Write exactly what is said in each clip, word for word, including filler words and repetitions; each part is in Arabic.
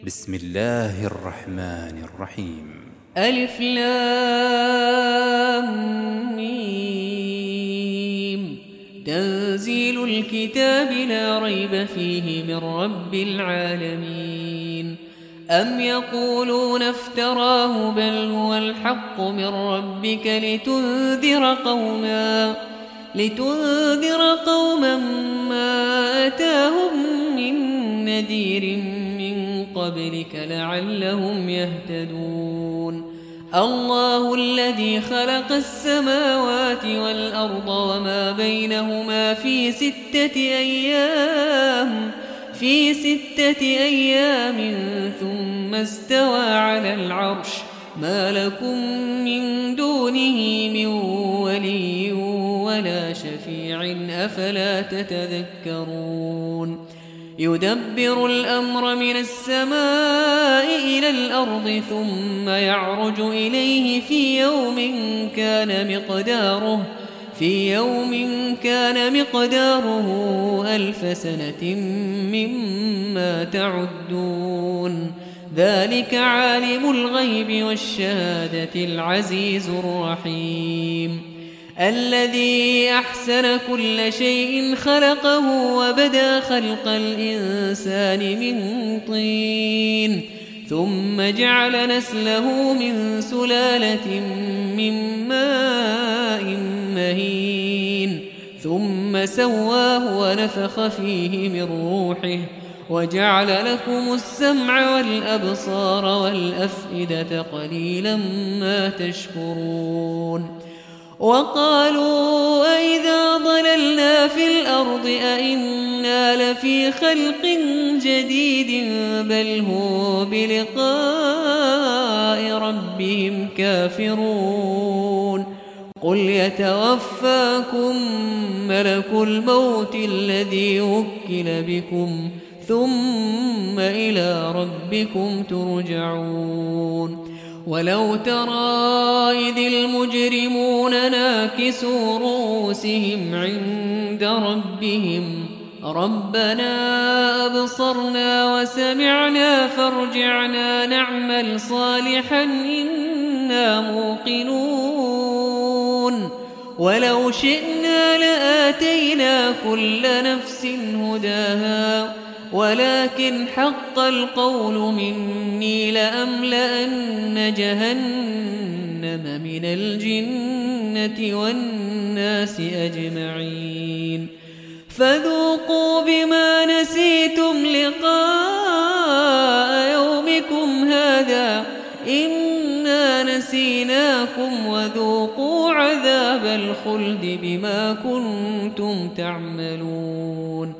بسم الله الرحمن الرحيم. ألف لام ميم. تنزيل الكتاب لا ريب فيه من رب العالمين. أم يقولون افتراه بل هو الحق من ربك لتنذر قوما لتنذر قوما ما أتاهم من نذير من قبلك لعلهم يهتدون. الله الذي خلق السماوات والأرض وما بينهما في ستة أيام في ستة أيام ثم استوى على العرش. ما لكم من دونه من ولي ولا شفيع أفلا تتذكرون. يدبر الأمر من السماء إلى الأرض ثم يعرج إليه في يوم كان مقداره في يوم كان مقداره ألف سنة مما تعدون. ذلك عالم الغيب والشهادة العزيز الرحيم. الذي أحسن كل شيء خلقه وبدأ خلق الإنسان من طين ثم جعل نسله من سلالة من ماء مهين ثم سواه ونفخ فيه من روحه وجعل لكم السمع والأبصار والأفئدة قليلا ما تشكرون. وقالوا أئذا ضللنا في الأرض أئنا لفي خلق جديد بل هم بلقاء ربهم كافرون. قل يتوفاكم ملك الموت الذي وكل بكم ثم إلى ربكم ترجعون. ولو ترى إذ المجرمون ناكسوا رؤوسهم عند ربهم ربنا أبصرنا وسمعنا فارجعنا نعمل صالحا إنا موقنون. ولو شئنا لآتينا كل نفس هداها ولكن حق القول مني لأملأن جهنم من الجنة والناس أجمعين. فذوقوا بما نسيتم لقاء يومكم هذا إنا نسيناكم وذوقوا عذاب الخلد بما كنتم تعملون.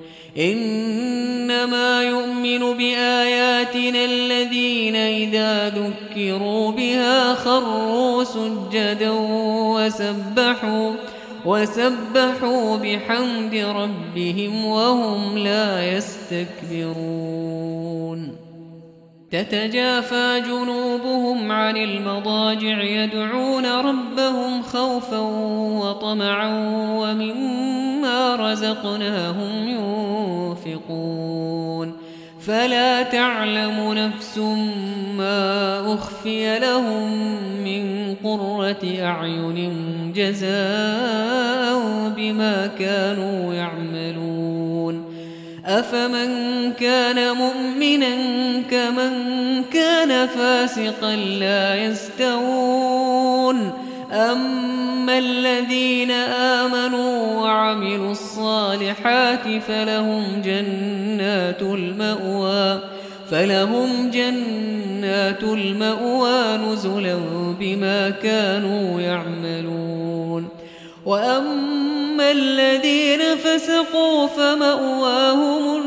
إنما يؤمن بآياتنا الذين إذا ذكروا بها خروا سجدا وسبحوا وسبحوا بحمد ربهم وهم لا يستكبرون. تتجافى جنوبهم عن المضاجع يدعون ربهم خوفا وطمعا ومما رزقناهم ينفقون. فلا تعلم نفس ما أخفي لهم من قرة أعين جزاء بما كانوا يعملون. أفمن كان مؤمنا كمن كان فاسقا لا يستوون. أما الذين آمنوا وعملوا الصالحات فلهم جنات المأوى فلهم جنات المأوى نزلا بما كانوا يعملون. وأما الذين فسقوا فمأواهم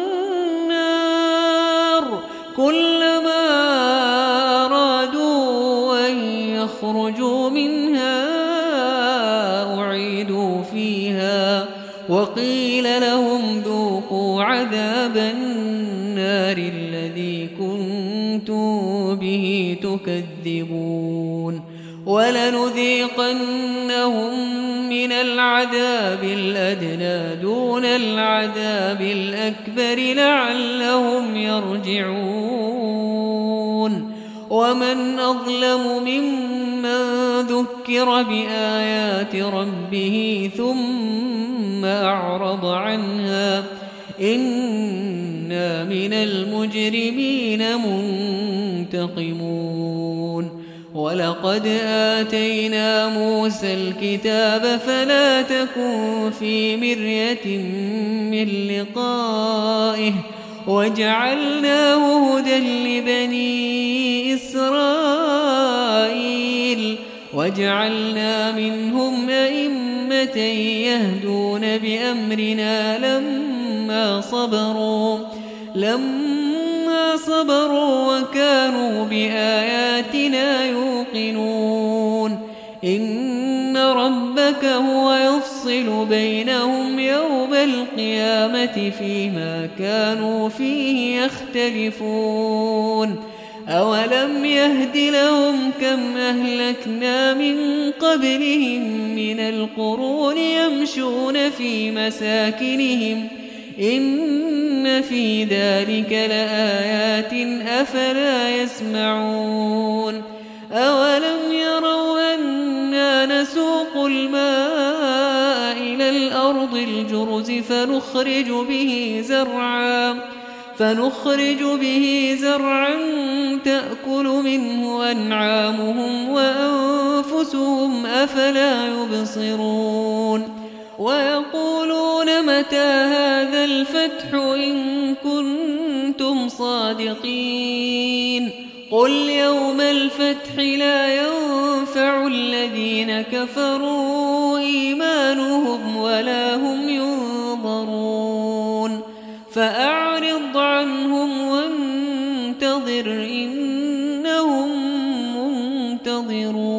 النار كلما أرادوا أن يخرجوا منها أعيدوا فيها وقيل لهم ذوقوا عذاب النار الذي كنتم به تكذبون. ولنذيقنهم من العذاب الأدنى دون العذاب الأكبر لعلهم يرجعون. ومن أظلم ممن ذكر بآيات ربه ثم أعرض عنها إنا من المجرمين منتقمون ولقد آتينا موسى الكتاب فلا تكن في مرية من لقائه وجعلناه هدى لبني إسرائيل وجعلنا منهم أئمة يهدون بأمرنا لما صبروا لما صبروا وكانوا بآياتنا يوقنون إن ربك هو يفصل بينهم يوم القيامة فيما كانوا فيه يختلفون أولم يهد لهم كم أهلكنا من قبلهم من القرون يمشون في مساكنهم إن في ذلك لآيات أفلا يسمعون أولم يروا أنا نسوق الماء إلى الأرض الجرز فنخرج به زرعا فنخرج به زرعا تأكل منه أنعامهم وأنفسهم أفلا يبصرون ويقولون متى هذا الفتح إن كنتم صادقين قل يوم الفتح لا ينفع الذين كفروا إيمانهم ولا هم ينظرون فأعرض عنهم وانتظر إنهم منتظرون